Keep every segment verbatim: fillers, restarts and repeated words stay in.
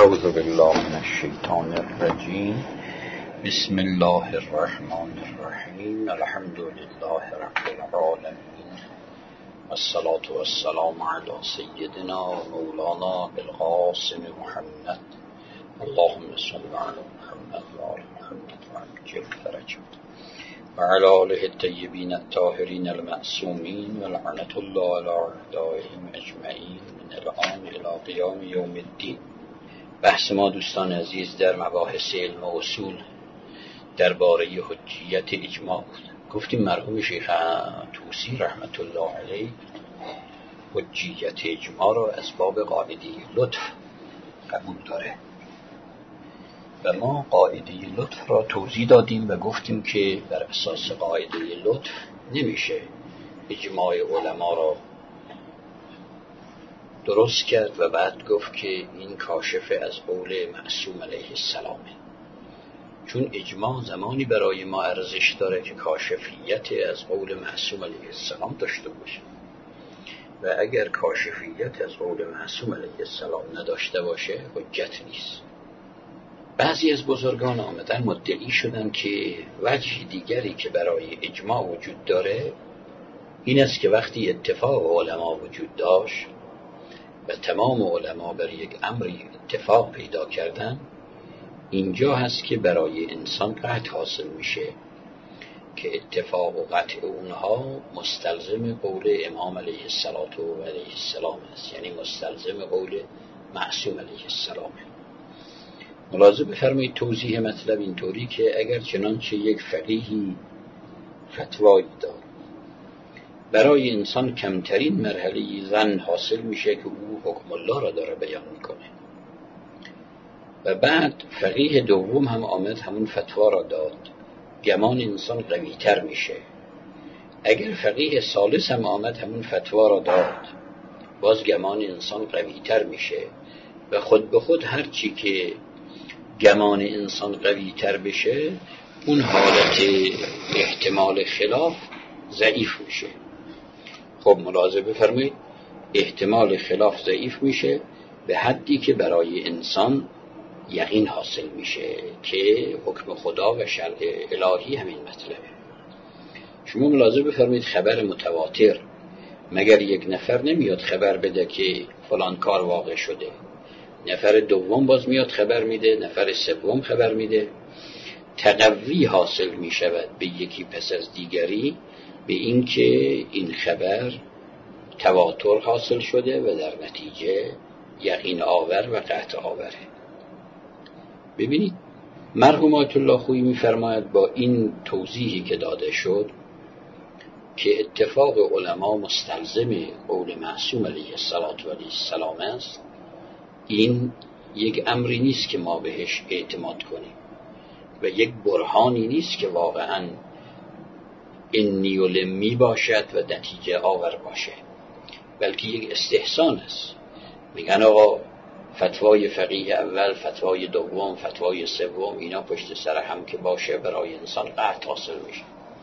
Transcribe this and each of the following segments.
اعوذ بالله من الشیطان الرجیم. بسم الله الرحمن الرحیم. الحمد لله رب العالمین، والصلاة والسلام علی سیدنا مولانا القاسم محمد. اللهم صل علی محمد و آل محمد و عجل فرجهم و علی آله الطیبین الطاهرین المعصومین و لعنة الله علی اعدائهم اجمعین من الان الی قیام یوم الدین. بحث ما دوستان عزیز در مباحث علم و اصول درباره حجیت اجماع بود. گفتیم مرحوم شیخ طوسی رحمت الله علیه حجیت اجماع را از باب قاعده لطف قبول داره و ما قاعده لطف را توضیح دادیم و گفتیم که بر اساس قاعده لطف نمیشه اجماع علما را درست کرد و بعد گفت که این کاشف از قول معصوم علیه السلامه، چون اجماع زمانی برای ما ارزش داره که کاشفیت از قول معصوم علیه السلام داشته باشه و اگر کاشفیت از قول معصوم علیه السلام نداشته باشه حجت نیست. بعضی از بزرگان آمدن مدعی شدن که وجه دیگری که برای اجماع وجود داره این است که وقتی اتفاق علما وجود داشت و تمام علما بر یک امری اتفاق پیدا کردن، اینجا هست که برای انسان قطع حاصل میشه که اتفاق و قطع اونها مستلزم قول امام علیه السلام است، یعنی مستلزم قول معصوم علیه السلام. ملاحظه بفرمایید توضیح مطلب اینطوری که اگر چنانچه یک فقیهی فتوایی داد، برای انسان کمترین مرحله ظن حاصل میشه که او حکم الله را داره بیان میکنه و بعد فقیه دوم هم آمد همون فتوا را داد، گمان انسان قوی تر میشه. اگر فقیه ثالث هم آمد همون فتوا را داد، باز گمان انسان قوی تر میشه و خود به خود هرچی که گمان انسان قوی تر بشه اون حالت احتمال خلاف ضعیف میشه. خب ملاحظه بفرمایید احتمال خلاف ضعیف میشه به حدی که برای انسان یقین حاصل میشه که حکم خدا و شرع الهی همین مطلبه. شما ملاحظه بفرمایید خبر متواتر مگر یک نفر نمیاد خبر بده که فلان کار واقع شده، نفر دوم باز میاد خبر میده، نفر سوم خبر میده، تقوی حاصل میشود به یکی پس از دیگری به این که این خبر تواتر حاصل شده و در نتیجه یقین آور و قطع آوره. ببینید مرحوم آیت الله خویی میفرماید با این توضیحی که داده شد که اتفاق علما مستلزم قول معصوم علیه السلام است، این یک امری نیست که ما بهش اعتماد کنیم و یک برهانی نیست که واقعاً انی و لمی باشد و نتیجه آور باشه، بلکه یک استحسان است. میگن آقا فتوای فقیه اول، فتوای دوم، فتوای سوم، اینا پشت سر هم که باشه برای انسان قطع حاصل میشه.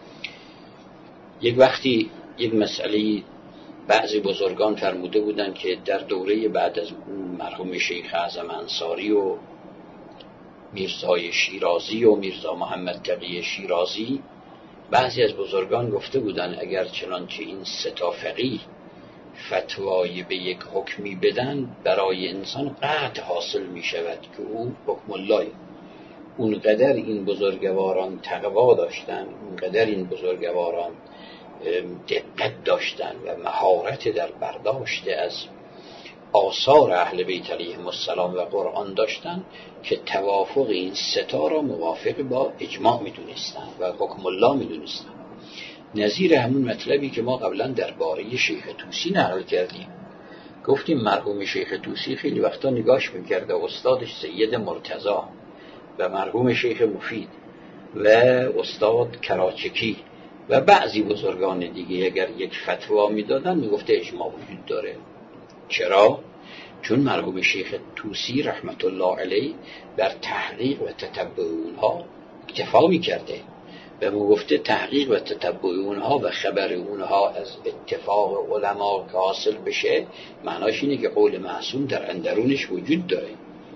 یک وقتی یک مسئله بعضی بزرگان فرموده بودن که در دوره بعد از مرحوم شیخ اعظم انصاری و میرزای شیرازی و میرزا محمد تقی شیرازی، بعضی از بزرگان گفته بودن اگر چنانچه این سه تا فقیه فتوای به یک حکمی بدن برای انسان قطع حاصل می شود که او حکم الله. اونقدر این بزرگواران تقوا داشتن، اونقدر این بزرگواران دقت داشتن و مهارت در برداشت از آثار اهل بیت علیهم السلام و قرآن داشتن که توافق این ستا را موافق با اجماع می دونستن و حکم الله می دونستن. نظیر همون مطلبی که ما قبلا درباره شیخ طوسی نقل کردیم، گفتیم مرحوم شیخ طوسی خیلی وقتا نگاش میکرده استادش سید مرتضی و مرحوم شیخ مفید و استاد کراچکی و بعضی بزرگان دیگه اگر یک فتوا میدادن میگفته اجماع وجود داره. چرا؟ چون مرحوم شیخ طوسی رحمت الله علیه بر تحقیق و تتبع اونها اکتفا میکرده و میگفته تحقیق و تتبع اونها و خبر اونها از اتفاق علما که حاصل بشه معناش اینه که قول معصوم در اندرونش وجود داره.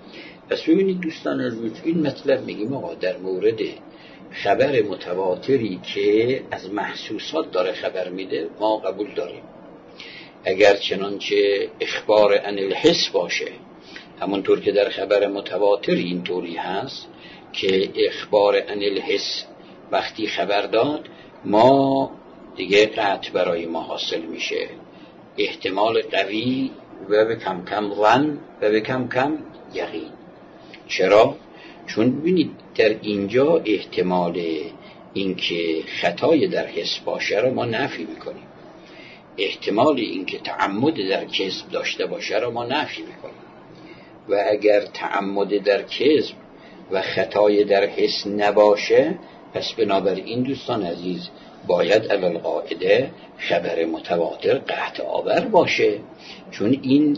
پس ببینید دوستان عزیز، این مطلب میگیم آقا در مورد خبر متواتری که از محسوسات داره خبر میده ما قبول داریم. اگر چنانچه اخبار عن الحس باشه، همونطور که در خبر متواتر اینطوری هست که اخبار عن الحس وقتی خبر داد ما دیگه قطع برای ما حاصل میشه، احتمال قوی و به کم کم ظن و به کم کم یقین. چرا؟ چون ببینید در اینجا احتمال اینکه خطای در حس باشه رو ما نفی میکنیم، احتمال اینکه تعمد در کذب داشته باشه رو ما نفی میکنیم. و اگر تعمد در کذب و خطای در حس نباشه، پس بنابراین دوستان عزیز باید علی القاعده خبر متواتر قطع آور باشه، چون این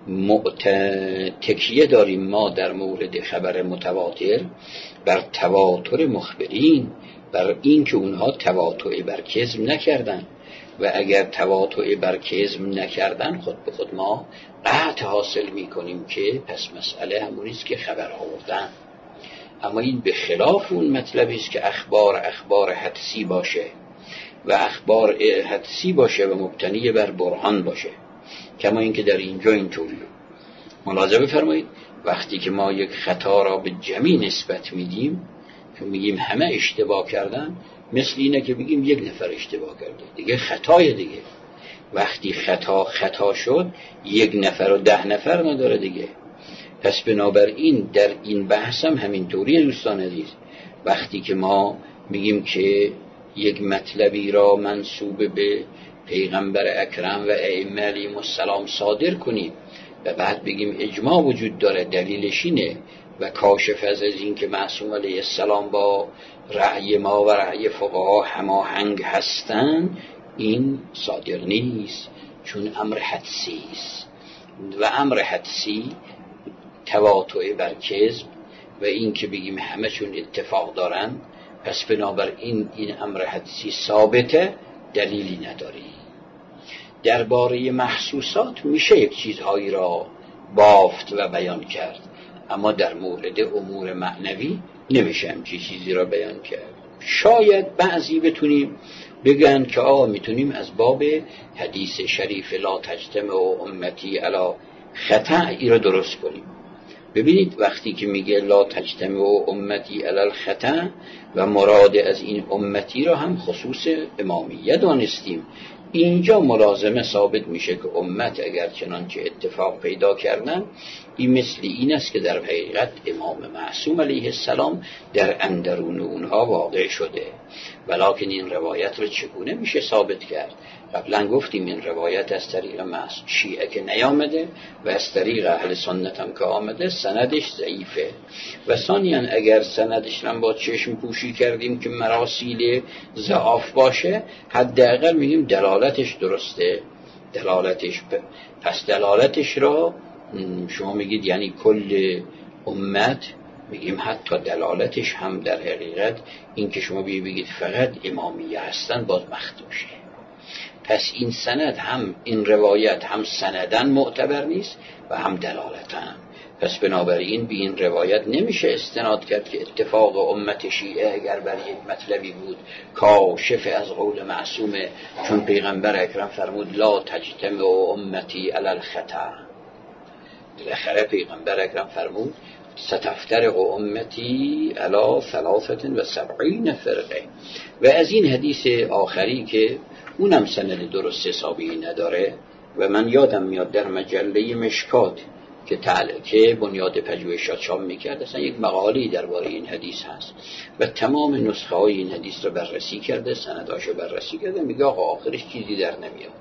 تکیه داریم ما در مورد خبر متواتر بر تواتر مخبرین، بر این که اونها تواطؤ بر کذب نکردن، و اگر تواطؤ بر کذب نکردن خود به خود ما قطع حاصل میکنیم که پس مسئله همونیست که خبر آوردن. اما این به خلاف اون مطلبی است که اخبار اخبار حدسی باشه و اخبار حدسی باشه و مبتنی بر برهان باشه، کما اینکه در اینجا اینطوریه. ملاحظه بفرمایید وقتی که ما یک خطا را به جمعی نسبت میدیم که میگیم همه اشتباه کردن، مثل اینه که بگیم یک نفر اشتباه کرده، دیگه خطای دیگه. وقتی خطا خطا شد یک نفر و ده نفر نداره دیگه. پس بنابراین در این بحث هم همینطوریه دوستان عزیز. وقتی که ما میگیم که یک مطلبی را منسوب به پیغمبر اکرم و ائمه علیهم السلام صادر کنیم و بعد بگیم اجماع وجود داره دلیلش اینه و کاشف از این که معصوم علیه السلام با رأی ما و رأی فقها هماهنگ هستن، این صادر نیست، چون امر حدسی است و امر حدسی تواطؤ بر کذب و این که بگیم همه چون اتفاق دارن، پس بنابراین این امر حدسی ثابته، دلیلی نداری. درباره محسوسات میشه یک چیزهایی را بافت و بیان کرد، اما در مورد امور معنوی نمیشه همچی چیزی را بیان کرد. شاید بعضی بتونیم بگن که آقا میتونیم از باب حدیث شریف لا تجتمع امتی علی خطأ ای را درست کنیم. ببینید وقتی که میگه لا تجتمع امتی علی الخطأ و مراد از این امتی را هم خصوص امامیه دانستیم، اینجا ملازمه ثابت میشه که امت اگر چنانچه اتفاق پیدا کردن، این مثل این است که در حقیقت امام معصوم علیه السلام در اندرون اونها واقع شده. ولکن این روایت رو چگونه میشه ثابت کرد؟ قبلا گفتیم این روایت از طریق معصوم شیعه که نیامده و از طریق اهل سنت هم که آمده، سندش ضعیفه. و ثانیاً اگر سندش هم با چشم پوشی کردیم که مراسیل ضعاف باشه، حداقل میگیم دلالتش درسته، دلالتش ب... پس دلالتش را شما میگید یعنی کل امت، میگیم حتی دلالتش هم در حقیقت این که شما بگید فقط امامیه هستن باز مخدوشه. پس این سند هم این روایت هم سندن معتبر نیست و هم دلالتن. پس بنابراین به این روایت نمیشه استناد کرد که اتفاق امت شیعه اگر بر یک مطلبی بود کاشف از قول معصومه، چون پیغمبر اکرم فرمود لا تجتمع امتی علی الخطأ. بالاخره پیغمبر اکرم فرمود ستفترق امتی علی ثلاثة و سبعین فرقه. و از این حدیث آخری که اونم سند درست حسابی نداره و من یادم میاد در مجله مشکات که تعلیق که بنیاد پژوهشات چاپ میکرد، اصلا یک مقالی درباره این حدیث هست و تمام نسخه های این حدیث رو بررسی کرده، سنداشو بررسی کرده، میگه آقا آخرش چیزی در نمیاد.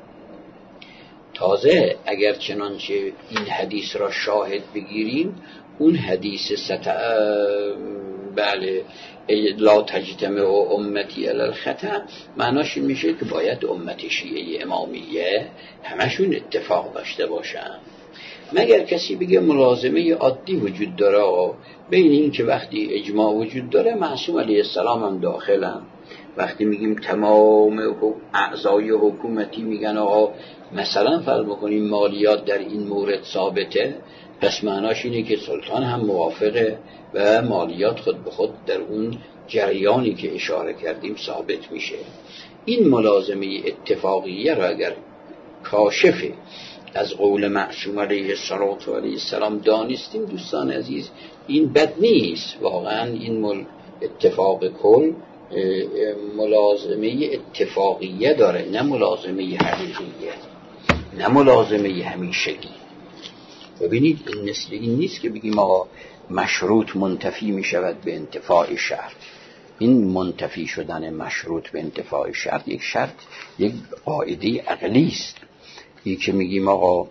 تازه اگر چنانچه این حدیث را شاهد بگیریم، اون حدیث ست بله لا تجتمع امتی علی الخطأ معناش این میشه که باید امت شیعه امامیه همشون اتفاق داشته باشن. مگر کسی بگه ملازمه عادی وجود داره بین این که وقتی اجماع وجود داره معصوم علیه السلام هم داخلن، وقتی میگیم تمام اعضای حکومتی میگن آقا مثلا فرض بکنیم مالیات در این مورد ثابته، پس معناش اینه که سلطان هم موافقه و مالیات خود به خود در اون جریانی که اشاره کردیم ثابت میشه. این ملازمه اتفاقیه را اگر کاشف از قول معصوم علیه السلام دانستیم دوستان عزیز، این بد نیست. واقعا این مل اتفاق کل ملازمه اتفاقیه داره، نه ملازمه حقیقیه، نه ملازمه همیشگی. ببینید این مثل این نیست که بگیم آقا مشروط منتفی می شود به انتفاع شرط. این منتفی شدن مشروط به انتفاع شرط یک شرط، یک قاعده عقلی است. این که میگیم آقا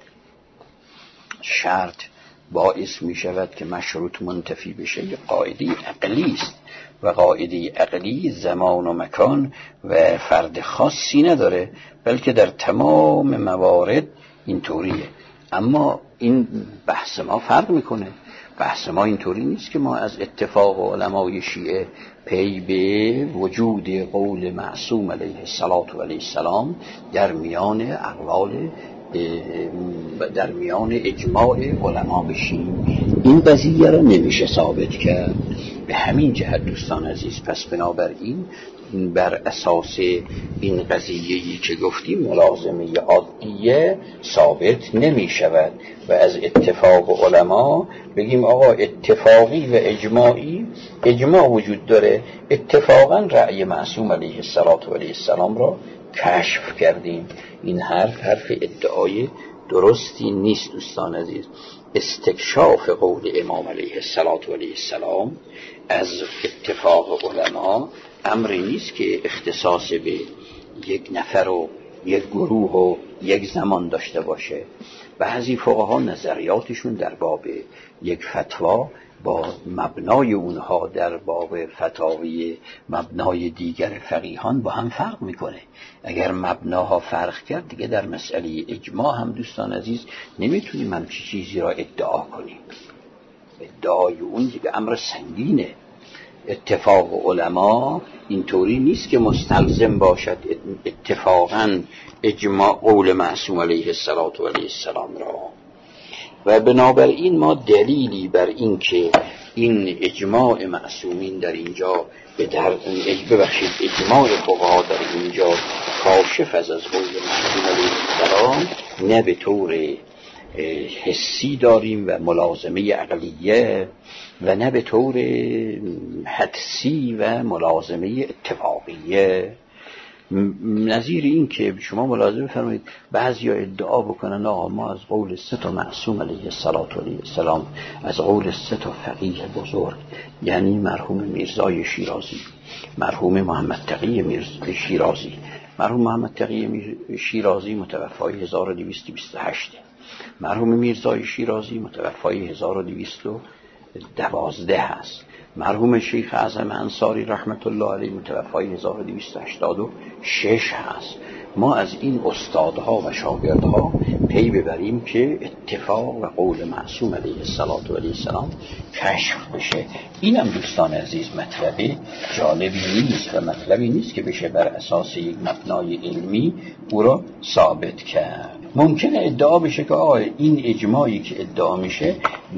شرط باعث می شود که مشروط منتفی بشه، یک قاعده عقلی است و قاعده عقلی زمان و مکان و فرد خاصی نداره، بلکه در تمام موارد اینطوریه. اما این بحث ما فرق میکنه. بحث ما اینطوری نیست که ما از اتفاق علمای شیعه پی به وجود قول معصوم علیه السلام در میان اقوال در میان اجماع علما بشیم. این قضیه را نمیشه ثابت کرد. به همین جهت دوستان عزیز، پس بنابراین بر اساس این قضیه‌ای که گفتیم ملازمه عادیه ثابت نمی شود و از اتفاق علما بگیم آقا اتفاقی و اجماعی، اجماع وجود داره، اتفاقا رأی معصوم علیه السلام را کشف کردیم. این حرف حرف ادعای درستی نیست دوستان عزیز. استکشاف قول امام علیه السلام از اتفاق علما امری نیست که اختصاص به یک نفر و یک گروه و یک زمان داشته باشه. بعضی فقها نظریاتشون در باب یک فتوا با مبنای اونها در باب فتاوی مبنای دیگر فقیهان با هم فرق میکنه. اگر مبناها فرق کرد دیگه در مسئله اجماع هم دوستان عزیز نمیتونیم همچی چیزی را ادعا کنیم. ادعای اون دیگه امر سنگینه. اتفاق علما اینطوری نیست که مستلزم باشد اتفاقا اجماع قول معصوم علیه السلام را. و بنابراین ما دلیلی بر این که این اجماع معصومین در اینجا به در ببخشید اجماع فقها در اینجا کاشف از از قول معصوم علیه السلام نه به طور حسی داریم و ملازمه عقلیه و نه به طور حدسی و ملازمه اتفاقیه. نظیر این که شما ملاحظه بفرمایید بعضی ها ادعا بکنن آقا ما از قول سه تا معصوم علیه السلام، از قول سه تا فقیه بزرگ، یعنی مرحوم میرزای شیرازی، مرحوم محمد تقی شیرازی. مرحوم محمد تقی شیرازی متوفای هزار و دویست و بیست و هشت، مرحوم میرزای شیرازی متوفای هزار و دویست و دوازده هست. مرحوم شیخ اعظم انصاری رحمت الله علیه متوفای هزار و دویست و هشتاد و شش هست. ما از این استادها و شاگردها پی ببریم که اتفاق و قول معصوم علیه السلام کشف بشه. اینم دوستان عزیز مطلب جالبی نیست و مطلبی نیست که بشه بر اساس یک مبنای علمی او را ثابت کرد. ممکنه ادعا بشه که آه این اجماعی که ادعا میشه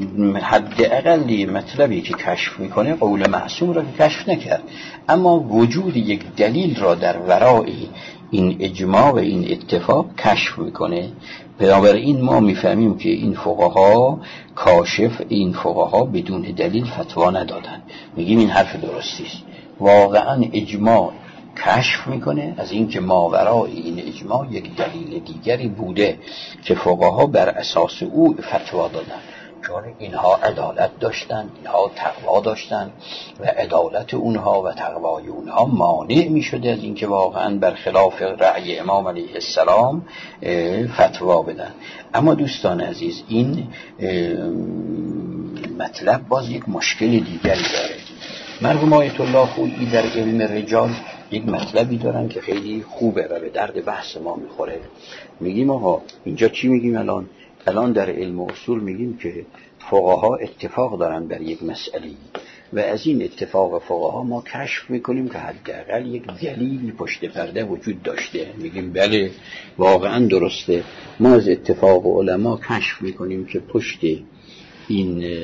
حداقل مطلبی که کشف میکنه قول معصوم را که کشف نکرد، اما وجود یک دلیل را در ورای این اجماع و این اتفاق کشف میکنه. بنابراین ما میفهمیم که این فقها کاشف این فقها بدون دلیل فتوا ندادن. میگیم این حرف درستی است. واقعا اجماع کشف میکنه از این که ماورای این اجماع یک دلیل دیگری بوده که فقها بر اساس او فتوا دادن، چون اینها عدالت داشتن، اینها تقوا داشتن و عدالت اونها و تقوای اونها مانع میشده از اینکه واقعا برخلاف رأی امام علیه السلام فتوا بدن. اما دوستان عزیز این مطلب باز یک مشکل دیگری داره. مرحوم آیت الله خویی در علم رجال یک مطلبی دارن که خیلی خوبه و به درد بحث ما میخوره. میگیم آقا اینجا چی میگیم الان؟ الان در علم اصول میگیم که فقها اتفاق دارن بر یک مسئله و از این اتفاق فقها ما کشف میکنیم که حداقل یک دلیلی پشت پرده وجود داشته. میگیم بله واقعا درسته. ما از اتفاق علما کشف میکنیم که پشت این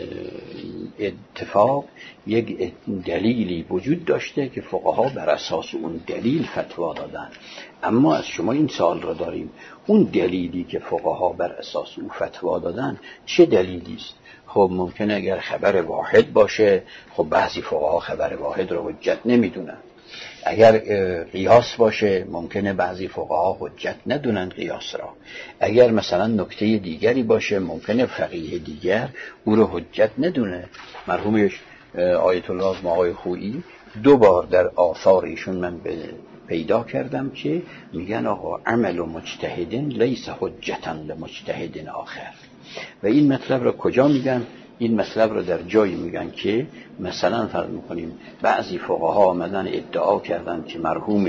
اتفاق یک دلیلی وجود داشته که فقها بر اساس اون دلیل فتوا دادن. اما از شما این سوال را داریم، اون دلیلی که فقها بر اساس او فتوا دادن چه دلیلی است؟ خب ممکنه اگر خبر واحد باشه، خب بعضی فقها خبر واحد را حجت نمیدونن. اگر قیاس باشه ممکنه بعضی فقها حجت ندونن قیاس را. اگر مثلا نکته دیگری باشه ممکنه فقیه دیگر او را حجت ندونه. مرحوم آیت الله آقای خویی دو بار در آثار ایشون من پیدا کردم که میگن آقا عمل و مجتهدین لیس حجتا لمجتهد آخر. و این مطلب را کجا میگن؟ این مطلب رو در جایی میگن که مثلا فرض میکنیم بعضی فقها آمدن ادعا کردن که مرحوم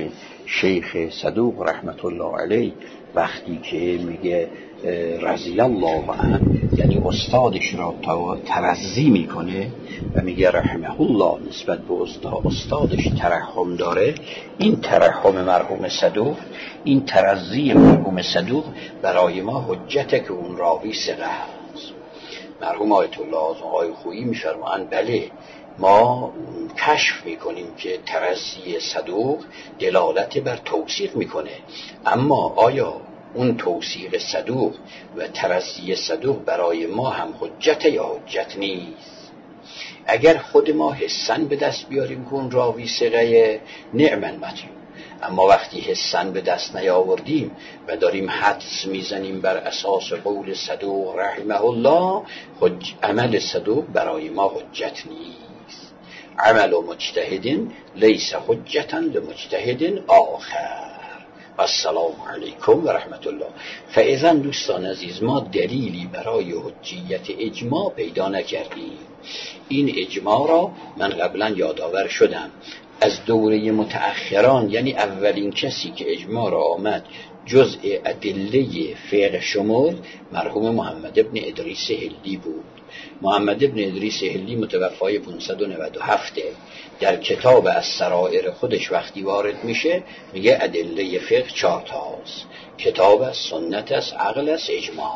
شیخ صدوق رحمت الله علیه وقتی که میگه رضی الله عنه، یعنی استادش را ترضی میکنه و میگه رحمه الله، نسبت به استادش ترحم داره. این ترحم مرحوم صدوق، این ترضی مرحوم صدوق برای ما حجته که اون راوی ثقه است. مرحوم آیت الله آقای خویی میفرمایند بله ما کشف میکنیم که ترضی صدوق دلالت بر توثیق میکنه، اما آیا اون توثیق صدوق و ترضی صدوق برای ما هم حجت یا حجت نیست؟ اگر خود ما حسن به دست بیاریم که اون راوی ثقه نعم المطلوب، اما وقتی حسن به دست نیاوردیم و داریم حدس میزنیم بر اساس قول صدوق رحمه الله، حج... عمل صدوق برای ما حجت نیست. عمل و مجتهدین لیس حجتا لمجتهد آخر. السلام علیکم و رحمت الله. فاذا دوستان عزیز ما دلیلی برای حجیت اجماع پیدا نکردیم. این اجماع را من قبلا یادآور شدم از دوره متأخران، یعنی اولین کسی که اجماع را آمد جزء ادله فقه شمول مرحوم محمد ابن ادریس هلی بود. محمد ابن ادریس هلی متوفای پانصد و نود و هفت در کتاب از سرائر خودش وقتی وارد میشه میگه ادله فقه چهار تاست: کتاب است، سنت است، عقل است، اجماع.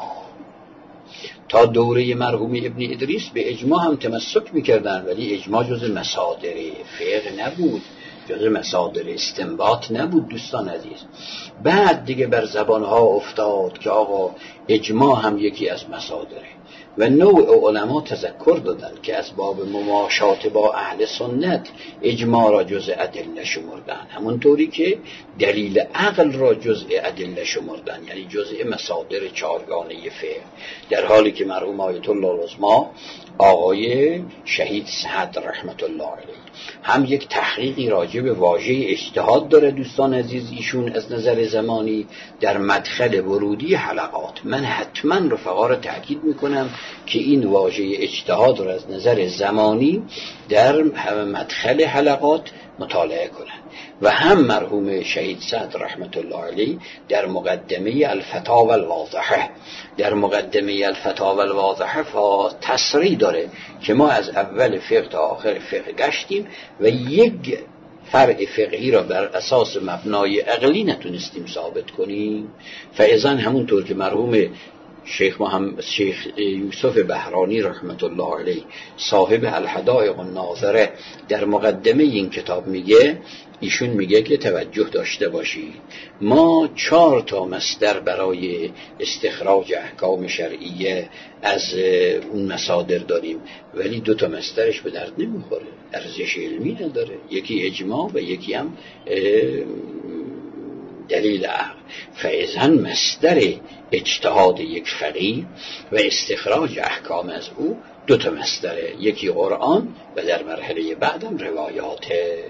تا دوره مرحوم ابن ادریس به اجماع هم تمسک میکردن، ولی اجماع جز مصادر فقه نبود، جز مصادر استنباط نبود دوستان عزیز. بعد دیگه بر زبانها افتاد که آقا اجماع هم یکی از مصادره و نوع علما تذکر دادن که از باب مماشات با اهل سنت اجماع را جزء ادله شمردن، همونطوری که دلیل عقل را جزء ادله شمردن، یعنی جزء مصادر چهارگانه فقه. در حالی که مرحوم آیت الله العظمی آقای شهید سعد رحمت الله علیه هم یک تحقیقی راجع به واژه اجتهاد داره دوستان عزیز ایشون از نظر زمانی در مدخل ورودی حلقات. من حتما رفقا را تأکید میکنم که این واژه اجتهاد را از نظر زمانی در مدخل حلقات مطالعه کنند. و هم مرحوم شهید سعد رحمت الله علیه در مقدمه الفتاوی الواضحه در مقدمه الفتاوی الواضحه تصریح داره که ما از اول فقه تا آخر فقه گشتیم و یک فرع فقهی را بر اساس مبنای عقلی نتونستیم ثابت کنیم. فاذا همونطور که مرحوم شیخ محمد شیخ یوسف بهرانی رحمت الله علیه صاحب الحدائق الناظره در مقدمه این کتاب میگه، ایشون میگه که توجه داشته باشید ما چهار تا مصدر برای استخراج احکام شرعیه از اون مصادر داریم، ولی دو تا مصدرش به درد نمیخوره، ارزش علمی نداره، یکی اجماع و یکی هم دلیل عقل. فاذا مصدر اجتهاد یک فقیه و استخراج احکام از او دو تا مصدره، یکی قرآن و در مرحله بعدم روایاته.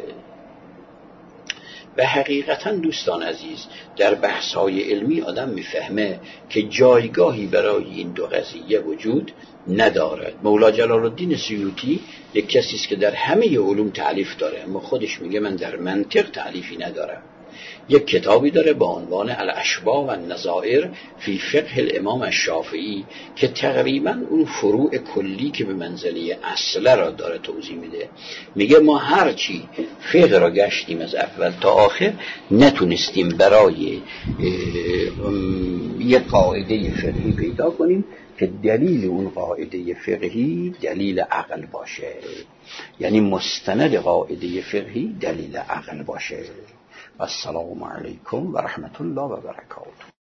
و حقیقتا دوستان عزیز در بحث‌های علمی آدم میفهمه که جایگاهی برای این دو قضیه وجود ندارد. مولا جلال الدین سیوطی یک کسی است که در همه علوم تألیف داره، اما خودش میگه من در منطق تألیفی ندارم. یک کتابی داره با عنوان الاشباح و النظائر فی فقه الامام الشافعی که تقریبا اون فروع کلی که به منزله اصله را داره توضیح میده. میگه ما هرچی فقه را گشتیم از اول تا آخر نتونستیم برای یک قاعده فقهی پیدا کنیم که دلیل اون قاعده فقهی دلیل عقل باشه، یعنی مستند قاعده فقهی دلیل عقل باشه. السلام علیکم و رحمت الله و برکاته.